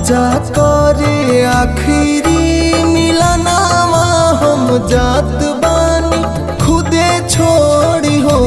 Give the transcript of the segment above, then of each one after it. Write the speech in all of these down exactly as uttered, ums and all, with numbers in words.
आजा करे आखिरी मिलनावा हम जात बानी खुदे छोड़ी हो।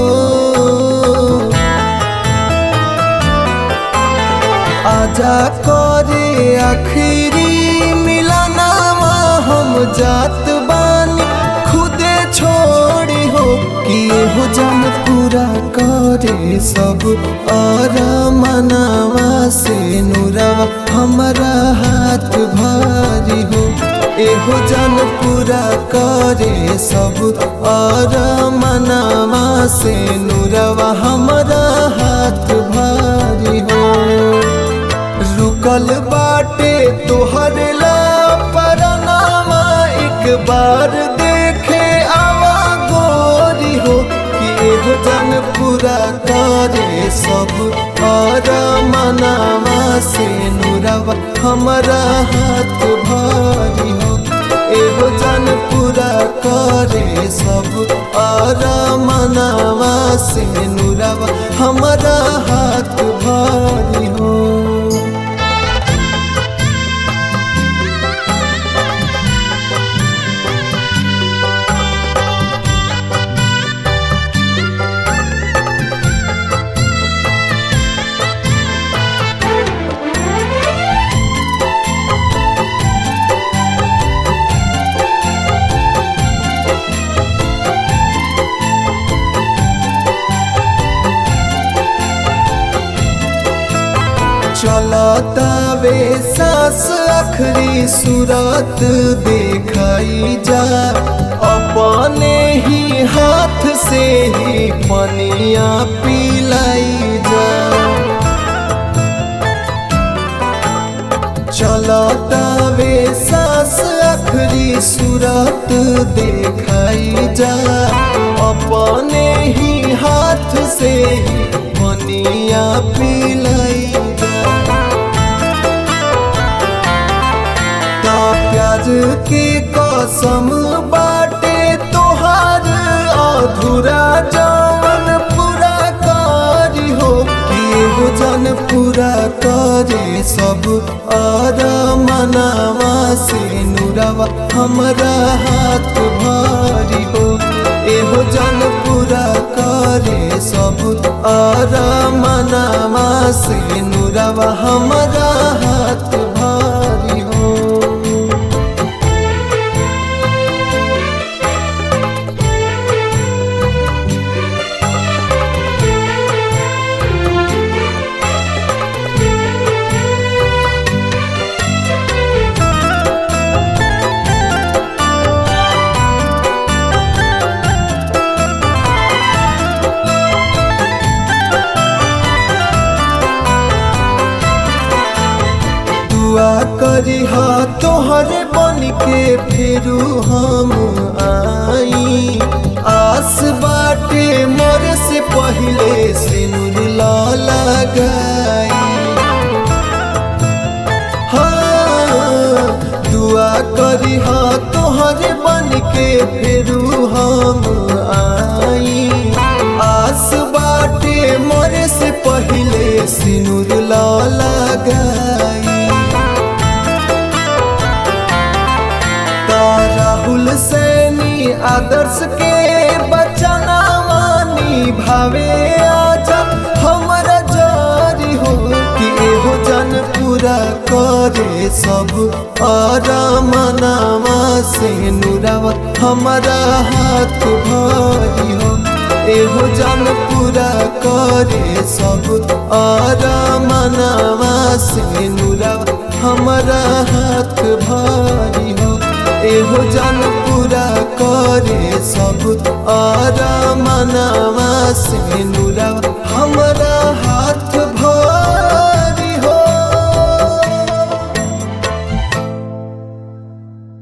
आजा करे आखिरी मिलनावा हम जात बानी खुदे छोड़ी हो। किए हो जन पूरा करे सब और मनावा से नुरावा हमारा हाथ भारी हो। एहो जन पूरा करे सब और मनावा से नुरावा हमारा हाथ भारी हो। रुकल बाटे तोहर ला परनामा एक बार देखे आवा गोरी हो। कि एहो जन पूरा करे सब और मनावा से नुरावा हमारा हाथ भारी हो। एहो जन पूरा करे सब और मनावा से नुरावा हमारा हाथ भारी हो। चलतावे सास आखरी सूरत देखाई जा। अपने ही हाथ से ही पनिया पिलाई जा। चलतावे सास आखरी सूरत देखाई जा। अपने ही हाथ से ही पनिया पिलाई जा। प्याज के कसम बाटे तोहार अधूरा जवन पूरा करी हो। कि हो जन पूरा करे सब और मनावा से नुरावा हमारा हाथ भारी हो। एहो जन पूरा करे सब और मनावा से नुरावा हमारा हाथ भारी हो। दुआ करी हा तोहरे बन के फिरू हम आई। आस बाटे मर से पहले सिनुर ला लगाई। हाँ दुआ करी हा तोहरे बन के फिरू हम आई। आस बाटे मर से पहले सिनुर ला लगाई। राहुल सैनी आदर्श के बचना मानी भावे आजा हमारा जारी हो। कि एहो जन पूरा करे सब और मनावा से नुरावा हमारा हाथ भारी हो। एहो जन पूरा करे सब और मनावा से नुरावा हमारा हाथ भारी हो। एहो जन पूरा करे सब और मनावा से नुरावा हमारा